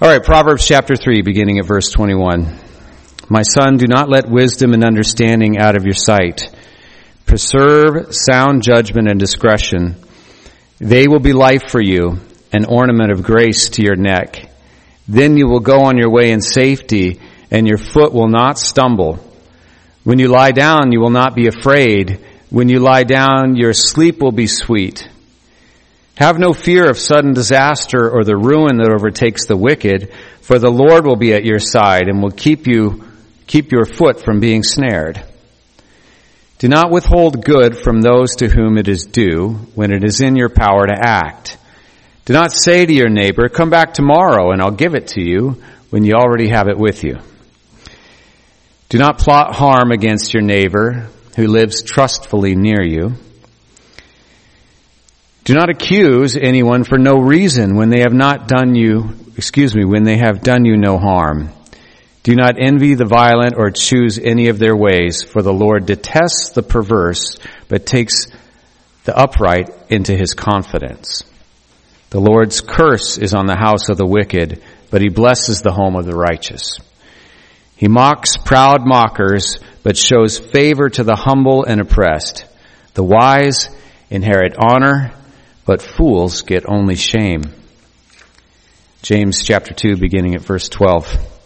All right, Proverbs chapter 3, beginning at verse 21. My son, do not let wisdom and understanding out of your sight. Preserve sound judgment and discretion. They will be life for you, an ornament of grace to your neck. Then you will go on your way in safety, and your foot will not stumble. When you lie down, you will not be afraid. When you lie down, your sleep will be sweet. Have no fear of sudden disaster or the ruin that overtakes the wicked, for the Lord will be at your side and will keep your foot from being snared. Do not withhold good from those to whom it is due when it is in your power to act. Do not say to your neighbor, come back tomorrow and I'll give it to you, when you already have it with you. Do not plot harm against your neighbor who lives trustfully near you. Do not accuse anyone for no reason when they have done you no harm. Do not envy the violent or choose any of their ways, for the Lord detests the perverse, but takes the upright into his confidence. The Lord's curse is on the house of the wicked, but he blesses the home of the righteous. He mocks proud mockers, but shows favor to the humble and oppressed. The wise inherit honor, but fools get only shame. James chapter 2, beginning at verse 12.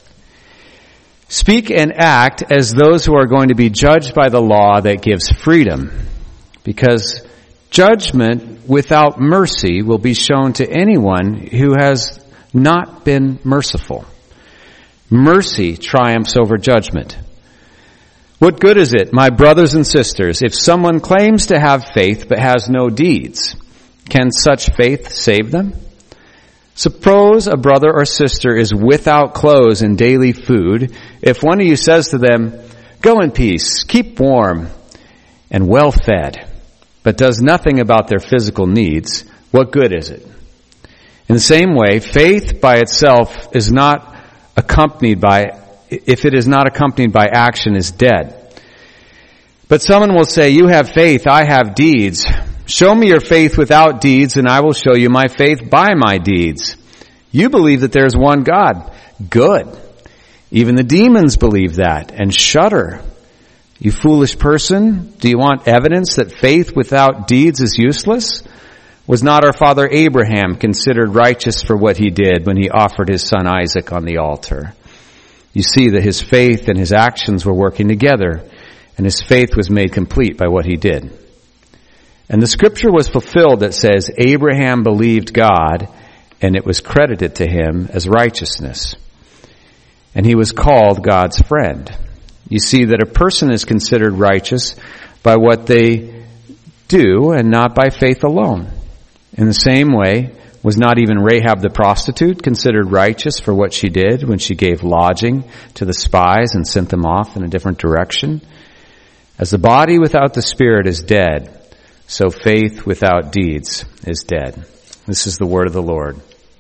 Speak and act as those who are going to be judged by the law that gives freedom, because judgment without mercy will be shown to anyone who has not been merciful. Mercy triumphs over judgment. What good is it, my brothers and sisters, if someone claims to have faith but has no deeds? Can such faith save them? Suppose a brother or sister is without clothes and daily food. If one of you says to them, go in peace, keep warm and well fed, but does nothing about their physical needs, what good is it? In the same way, faith by itself is not accompanied by, if it is not accompanied by action, is dead. But someone will say, you have faith, I have deeds. Show me your faith without deeds, and I will show you my faith by my deeds. You believe that there is one God. Good. Even the demons believe that and shudder. You foolish person, do you want evidence that faith without deeds is useless? Was not our father Abraham considered righteous for what he did when he offered his son Isaac on the altar? You see that his faith and his actions were working together, and his faith was made complete by what he did. And the scripture was fulfilled that says, Abraham believed God, and it was credited to him as righteousness. And he was called God's friend. You see that a person is considered righteous by what they do and not by faith alone. In the same way, was not even Rahab the prostitute considered righteous for what she did when she gave lodging to the spies and sent them off in a different direction? As the body without the spirit is dead, so faith without deeds is dead. This is the word of the Lord.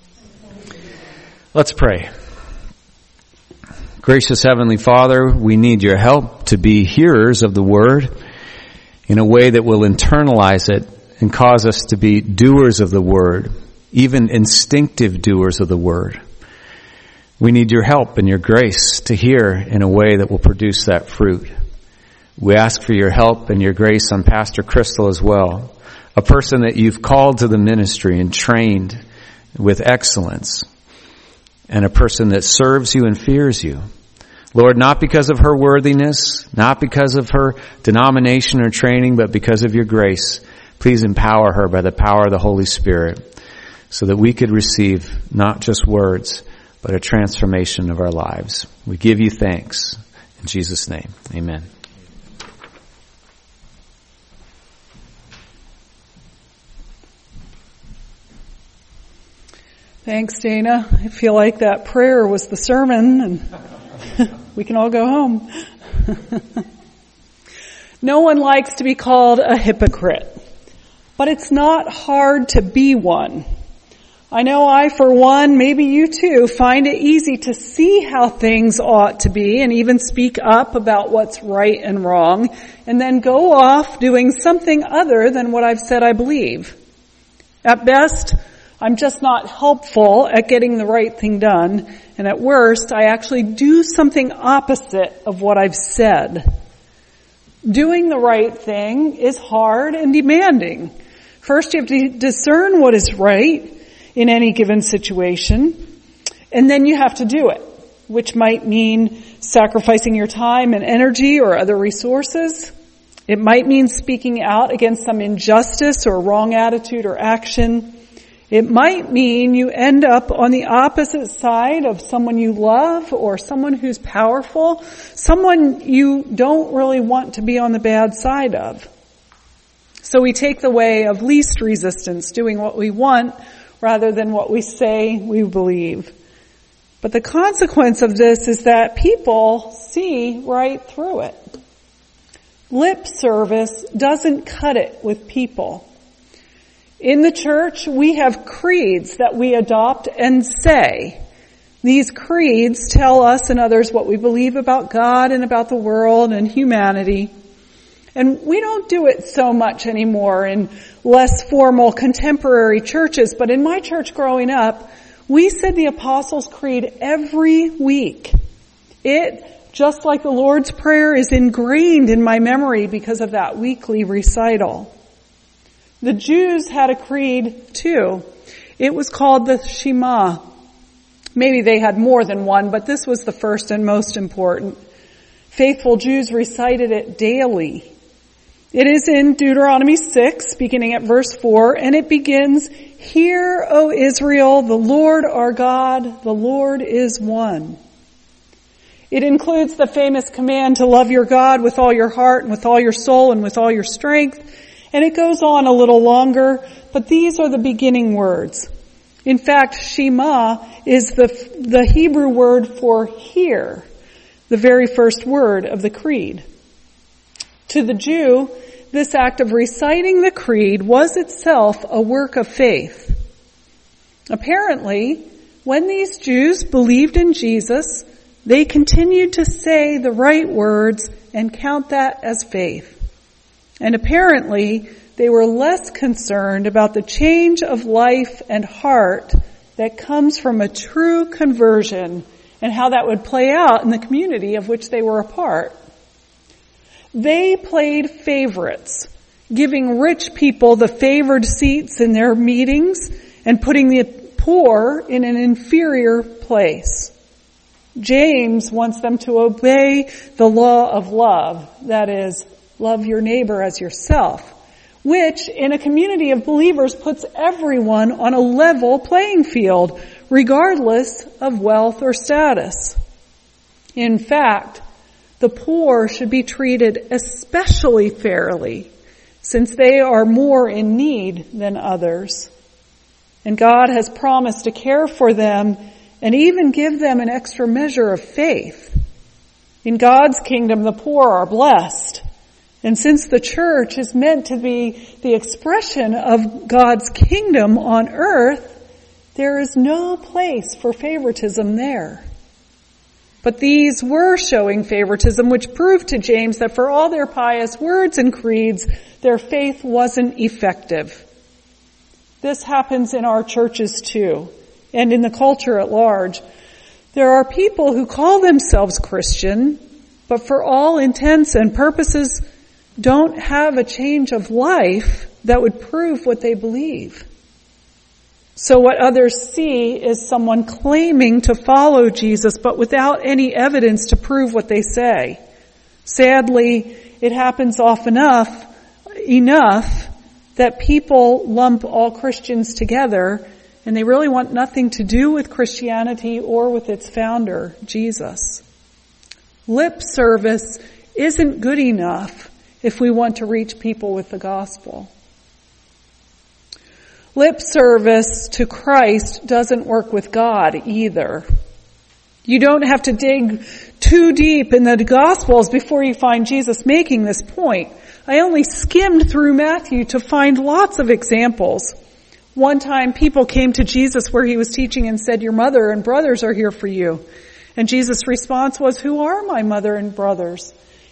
Let's pray. Gracious Heavenly Father, we need your help to be hearers of the word in a way that will internalize it and cause us to be doers of the word, even instinctive doers of the word. We need your help and your grace to hear in a way that will produce that fruit. We ask for your help and your grace on Pastor Crystal as well, a person that you've called to the ministry and trained with excellence, and a person that serves you and fears you. Lord, not because of her worthiness, not because of her denomination or training, but because of your grace. Please empower her by the power of the Holy Spirit so that we could receive not just words, but a transformation of our lives. We give you thanks. In Jesus' name, amen. Thanks, Dana. I feel like that prayer was the sermon, and we can all go home. No one likes to be called a hypocrite, but it's not hard to be one. I know I, for one, maybe you too, find it easy to see how things ought to be and even speak up about what's right and wrong, and then go off doing something other than what I've said I believe. At best, I'm just not helpful at getting the right thing done. And at worst, I actually do something opposite of what I've said. Doing the right thing is hard and demanding. First, you have to discern what is right in any given situation, and then you have to do it, which might mean sacrificing your time and energy or other resources. It might mean speaking out against some injustice or wrong attitude or action. It might mean you end up on the opposite side of someone you love or someone who's powerful, someone you don't really want to be on the bad side of. So we take the way of least resistance, doing what we want rather than what we say we believe. But the consequence of this is that people see right through it. Lip service doesn't cut it with people. In the church, we have creeds that we adopt and say. These creeds tell us and others what we believe about God and about the world and humanity. And we don't do it so much anymore in less formal contemporary churches, but in my church growing up, we said the Apostles' Creed every week. It, just like the Lord's Prayer, is ingrained in my memory because of that weekly recital. The Jews had a creed too. It was called the Shema. Maybe they had more than one, but this was the first and most important. Faithful Jews recited it daily. It is in Deuteronomy 6, beginning at verse 4, and it begins, "Hear, O Israel, the Lord our God, the Lord is one." It includes the famous command to love your God with all your heart and with all your soul and with all your strength. And it goes on a little longer, but these are the beginning words. In fact, Shema is the Hebrew word for hear, the very first word of the creed. To the Jew, this act of reciting the creed was itself a work of faith. Apparently, when these Jews believed in Jesus, they continued to say the right words and count that as faith. And apparently, they were less concerned about the change of life and heart that comes from a true conversion and how that would play out in the community of which they were a part. They played favorites, giving rich people the favored seats in their meetings and putting the poor in an inferior place. James wants them to obey the law of love, that is, love your neighbor as yourself, which in a community of believers puts everyone on a level playing field, regardless of wealth or status. In fact, the poor should be treated especially fairly, since they are more in need than others. And God has promised to care for them and even give them an extra measure of faith. In God's kingdom, the poor are blessed. And since the church is meant to be the expression of God's kingdom on earth, there is no place for favoritism there. But these were showing favoritism, which proved to James that for all their pious words and creeds, their faith wasn't effective. This happens in our churches too, and in the culture at large. There are people who call themselves Christian, but for all intents and purposes don't have a change of life that would prove what they believe. So what others see is someone claiming to follow Jesus, but without any evidence to prove what they say. Sadly, it happens often enough that people lump all Christians together, and they really want nothing to do with Christianity or with its founder, Jesus. Lip service isn't good enough if we want to reach people with the gospel. Lip service to Christ doesn't work with God either. You don't have to dig too deep in the Gospels before you find Jesus making this point. I only skimmed through Matthew to find lots of examples. One time people came to Jesus where he was teaching and said, "Your mother and brothers are here for you." And Jesus' response was, "Who are my mother and brothers?"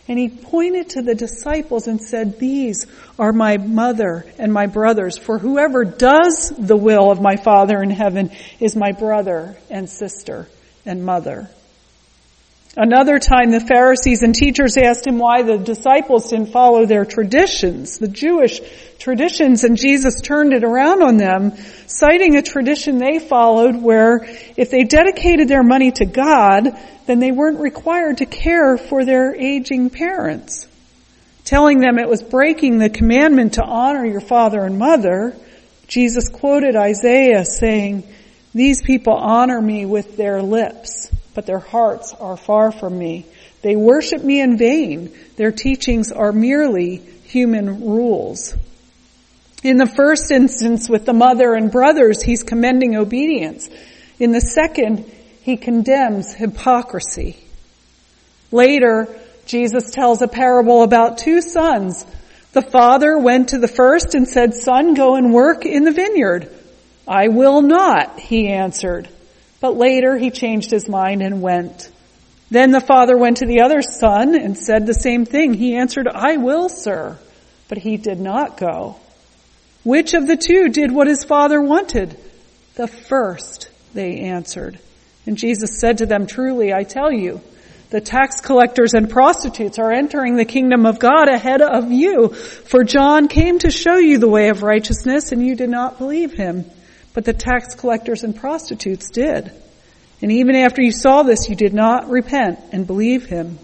And he pointed to the disciples and said, "These are my mother and my brothers, for whoever does the will of my Father in heaven is my brother and sister and mother." Another time the Pharisees and teachers asked him why the disciples didn't follow their traditions, the Jewish traditions, and Jesus turned it around on them, citing a tradition they followed where if they dedicated their money to God, then they weren't required to care for their aging parents. Telling them it was breaking the commandment to honor your father and mother, Jesus quoted Isaiah saying, "These people honor me with their lips, but their hearts are far from me. They worship me in vain. Their teachings are merely human rules." In the first instance with the mother and brothers, he's commending obedience. In the second, he condemns hypocrisy. Later, Jesus tells a parable about two sons. The father went to the first and said, "Son, go and work in the vineyard." "I will not," he answered. But later he changed his mind and went. Then the father went to the other son and said the same thing. He answered, "I will, sir." But he did not go. Which of the two did what his father wanted? "The first," they answered. And Jesus said to them, "Truly, I tell you, the tax collectors and prostitutes are entering the kingdom of God ahead of you. For John came to show you the way of righteousness, and you did not believe him. But the tax collectors and prostitutes did. And even after you saw this, you did not repent and believe him."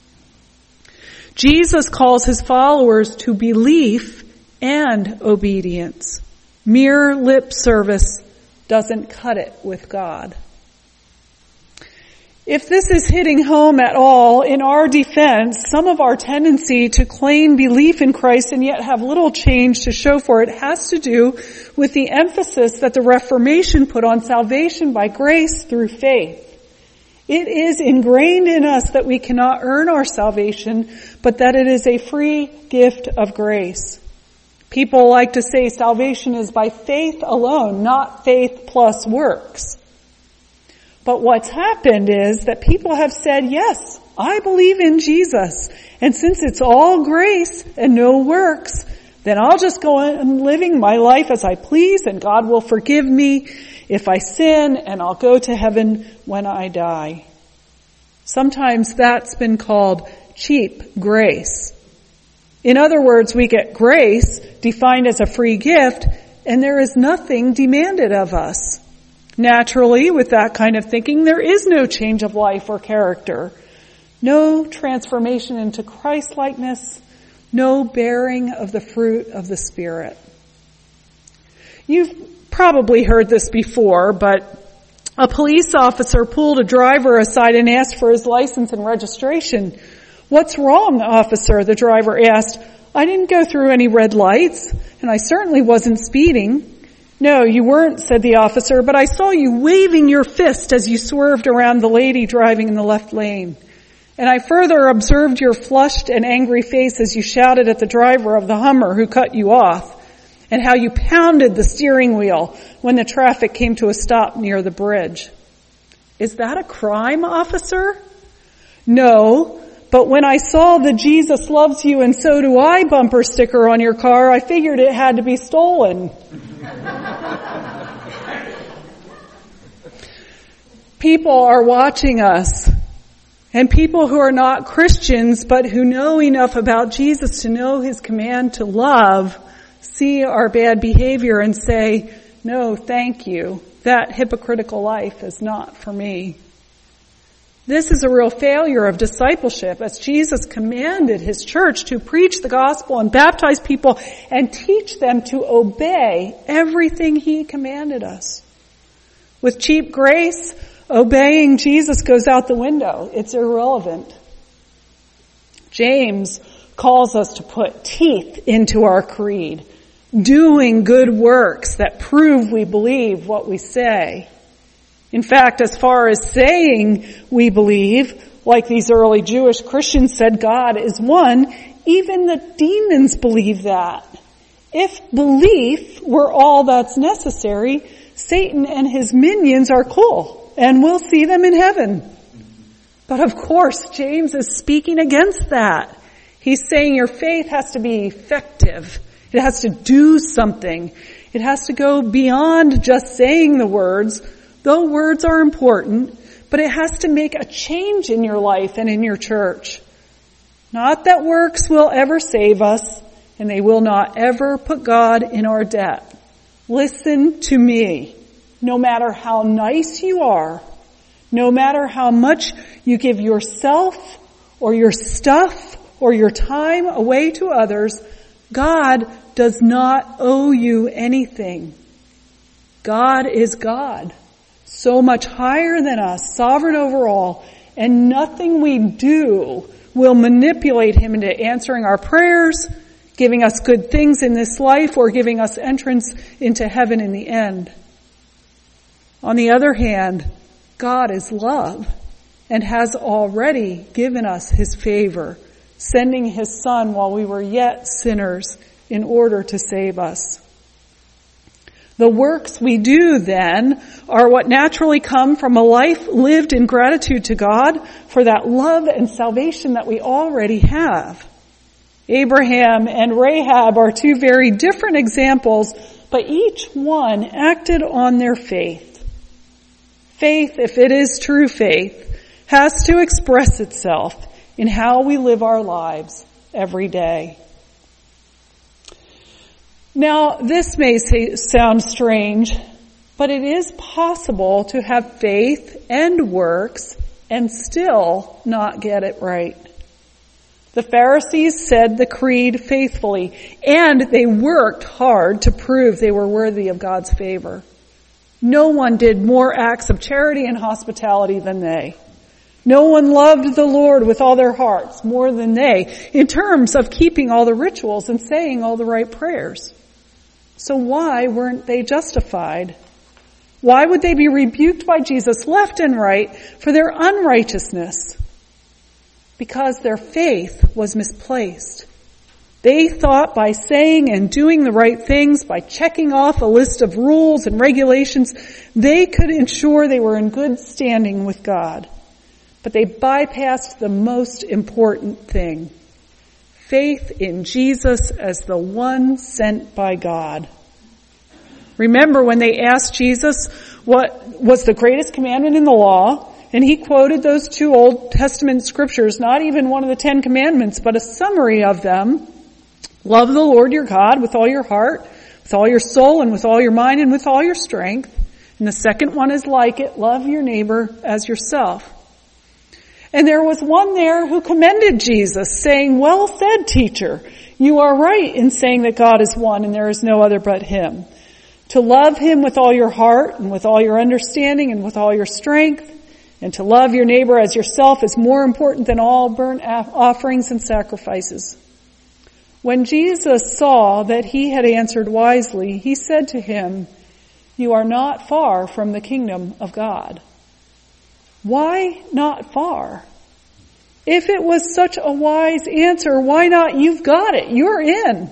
Jesus calls his followers to belief and obedience. Mere lip service doesn't cut it with God. If this is hitting home at all, in our defense, some of our tendency to claim belief in Christ and yet have little change to show for it has to do with the emphasis that the Reformation put on salvation by grace through faith. It is ingrained in us that we cannot earn our salvation, but that it is a free gift of grace. People like to say salvation is by faith alone, not faith plus works. But what's happened is that people have said, "Yes, I believe in Jesus. And since it's all grace and no works, then I'll just go on living my life as I please and God will forgive me if I sin and I'll go to heaven when I die." Sometimes that's been called cheap grace. In other words, we get grace defined as a free gift and there is nothing demanded of us. Naturally, with that kind of thinking, there is no change of life or character, no transformation into Christ-likeness, no bearing of the fruit of the Spirit. You've probably heard this before, but a police officer pulled a driver aside and asked for his license and registration. "What's wrong, officer?" the driver asked. "I didn't go through any red lights, and I certainly wasn't speeding." "No, you weren't," said the officer, "but I saw you waving your fist as you swerved around the lady driving in the left lane. And I further observed your flushed and angry face as you shouted at the driver of the Hummer who cut you off, and how you pounded the steering wheel when the traffic came to a stop near the bridge." "Is that a crime, officer?" "No, but when I saw the Jesus loves you and so do I bumper sticker on your car, I figured it had to be stolen." People are watching us, and people who are not Christians but who know enough about Jesus to know his command to love see our bad behavior and say, "No, thank you. That hypocritical life is not for me." This is a real failure of discipleship, as Jesus commanded his church to preach the gospel and baptize people and teach them to obey everything he commanded us. With cheap grace, obeying Jesus goes out the window. It's irrelevant. James calls us to put teeth into our creed, doing good works that prove we believe what we say. In fact, as far as saying we believe, like these early Jewish Christians said God is one, even the demons believe that. If belief were all that's necessary, Satan and his minions are cool, and we'll see them in heaven. But of course, James is speaking against that. He's saying your faith has to be effective. It has to do something. It has to go beyond just saying the words, though words are important, but it has to make a change in your life and in your church. Not that works will ever save us, and they will not ever put God in our debt. Listen to me. No matter how nice you are, no matter how much you give yourself or your stuff or your time away to others, God does not owe you anything. God is God, so much higher than us, sovereign over all, and nothing we do will manipulate him into answering our prayers, giving us good things in this life, or giving us entrance into heaven in the end. On the other hand, God is love and has already given us his favor, sending his Son while we were yet sinners in order to save us. The works we do then are what naturally come from a life lived in gratitude to God for that love and salvation that we already have. Abraham and Rahab are two very different examples, but each one acted on their faith. Faith, if it is true faith, has to express itself in how we live our lives every day. Now, this may sound strange, but it is possible to have faith and works and still not get it right. The Pharisees said the creed faithfully, and they worked hard to prove they were worthy of God's favor. No one did more acts of charity and hospitality than they. No one loved the Lord with all their hearts more than they, in terms of keeping all the rituals and saying all the right prayers. So why weren't they justified? Why would they be rebuked by Jesus left and right for their unrighteousness? Because their faith was misplaced. They thought by saying and doing the right things, by checking off a list of rules and regulations, they could ensure they were in good standing with God. But they bypassed the most important thing: faith in Jesus as the one sent by God. Remember when they asked Jesus what was the greatest commandment in the law, and he quoted those two Old Testament scriptures, not even one of the 10 Commandments, but a summary of them. Love the Lord your God with all your heart, with all your soul, and with all your mind, and with all your strength. And the second one is like it: love your neighbor as yourself. And there was one there who commended Jesus, saying, "Well said, teacher. You are right in saying that God is one and there is no other but him. To love him with all your heart and with all your understanding and with all your strength, and to love your neighbor as yourself is more important than all burnt offerings and sacrifices." When Jesus saw that he had answered wisely, he said to him, "You are not far from the kingdom of God." Why not far? If it was such a wise answer, why not? You've got it. You're in.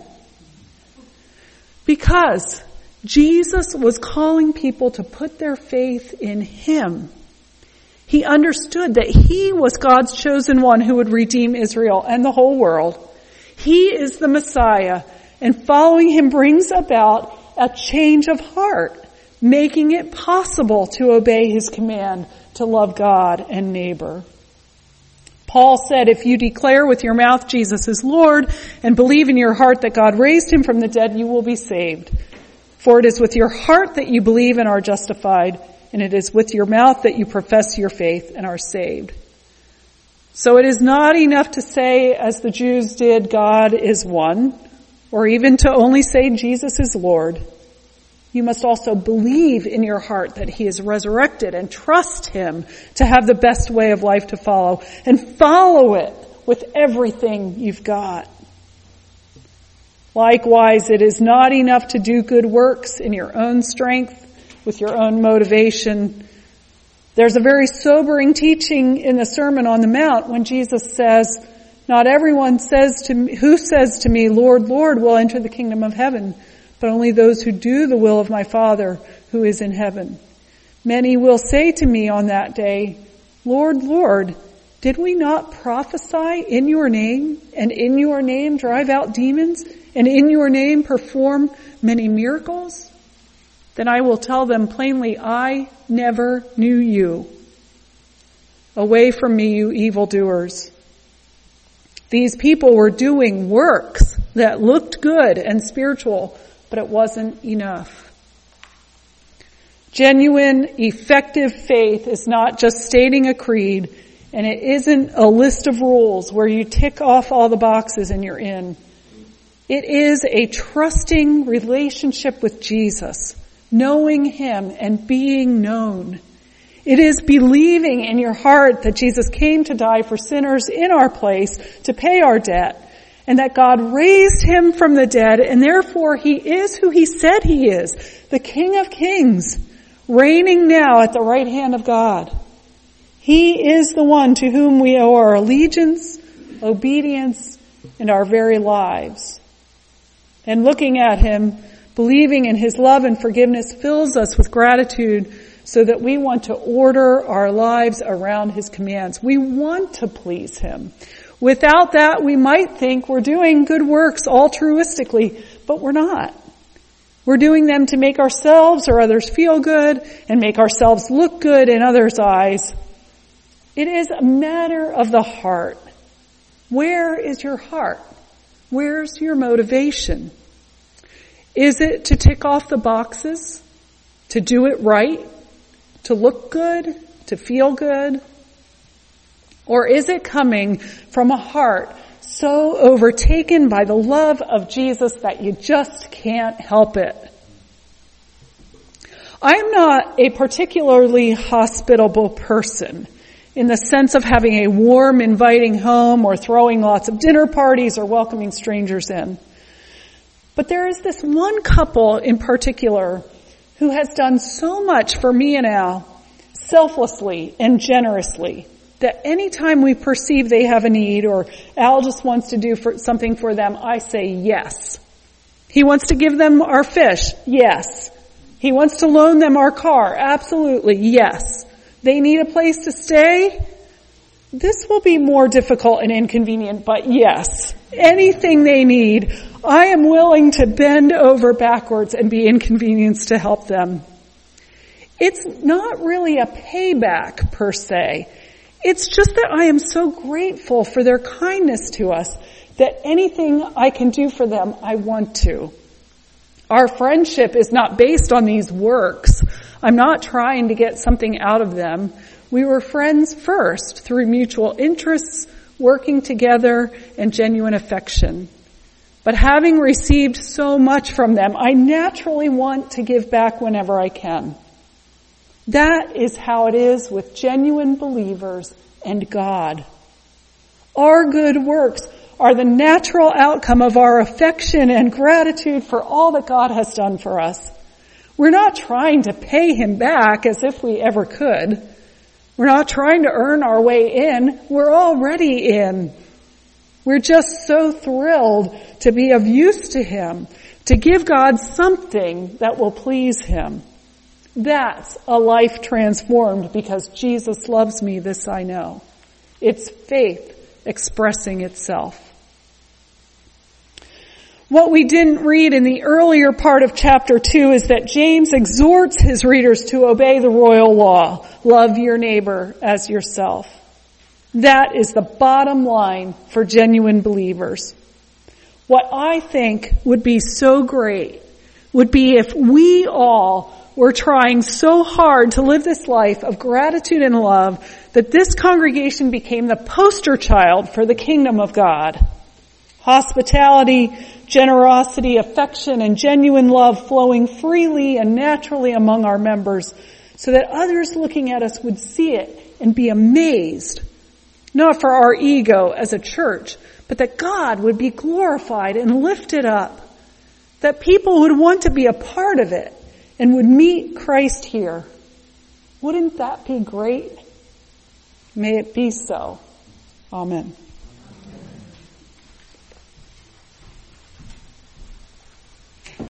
Because Jesus was calling people to put their faith in him. He understood that he was God's chosen one who would redeem Israel and the whole world. He is the Messiah, and following him brings about a change of heart, making it possible to obey his command to love God and neighbor. Paul said, if you declare with your mouth Jesus is Lord and believe in your heart that God raised him from the dead, you will be saved. For it is with your heart that you believe and are justified, and it is with your mouth that you profess your faith and are saved. So it is not enough to say, as the Jews did, God is one, or even to only say Jesus is Lord. You must also believe in your heart that he is resurrected and trust him to have the best way of life to follow, and follow it with everything you've got. Likewise, it is not enough to do good works in your own strength, with your own motivation. There's a very sobering teaching in the Sermon on the Mount when Jesus says, not everyone who says to me, Lord, Lord, will enter the kingdom of heaven, but only those who do the will of my Father who is in heaven. Many will say to me on that day, Lord, Lord, Did we not prophesy in your name, and in your name drive out demons, and in your name perform many miracles? Then I will tell them plainly, I never knew you. Away from me, you evildoers. These people were doing works that looked good and spiritual, but it wasn't enough. Genuine, effective faith is not just stating a creed, and it isn't a list of rules where you tick off all the boxes and you're in. It is a trusting relationship with Jesus, knowing him and being known. It is believing in your heart that Jesus came to die for sinners in our place to pay our debt, and that God raised him from the dead, and therefore he is who he said he is, the King of Kings, reigning now at the right hand of God. He is the one to whom we owe our allegiance, obedience, and our very lives. And looking at him, believing in his love and forgiveness fills us with gratitude so that we want to order our lives around his commands. We want to please him. Without that, we might think we're doing good works altruistically, but we're not. We're doing them to make ourselves or others feel good and make ourselves look good in others' eyes. It is a matter of the heart. Where is your heart? Where's your motivation? Is it to tick off the boxes? To do it right? To look good? To feel good? Or is it coming from a heart so overtaken by the love of Jesus that you just can't help it? I'm not a particularly hospitable person in the sense of having a warm, inviting home or throwing lots of dinner parties or welcoming strangers in. But there is this one couple in particular who has done so much for me and Al, selflessly and generously, that anytime we perceive they have a need or Al just wants to do something for them, I say yes. He wants to give them our fish, yes. He wants to loan them our car, absolutely, yes. They need a place to stay. This will be more difficult and inconvenient, but yes, anything they need, I am willing to bend over backwards and be inconvenienced to help them. It's not really a payback per se. It's just that I am so grateful for their kindness to us that anything I can do for them, I want to. Our friendship is not based on these works. I'm not trying to get something out of them. We were friends first through mutual interests, working together, and genuine affection. But having received so much from them, I naturally want to give back whenever I can. That is how it is with genuine believers and God. Our good works are the natural outcome of our affection and gratitude for all that God has done for us. We're not trying to pay him back as if we ever could. We're not trying to earn our way in. We're already in. We're just so thrilled to be of use to him, to give God something that will please him. That's a life transformed because Jesus loves me, this I know. It's faith expressing itself. What we didn't read in the earlier part of chapter 2 is that James exhorts his readers to obey the royal law. Love your neighbor as yourself. That is the bottom line for genuine believers. What I think would be so great would be if we all were trying so hard to live this life of gratitude and love that this congregation became the poster child for the kingdom of God. Hospitality, generosity, affection, and genuine love flowing freely and naturally among our members so that others looking at us would see it and be amazed. Not for our ego as a church, but that God would be glorified and lifted up. That people would want to be a part of it and would meet Christ here. Wouldn't that be great? May it be so. Amen.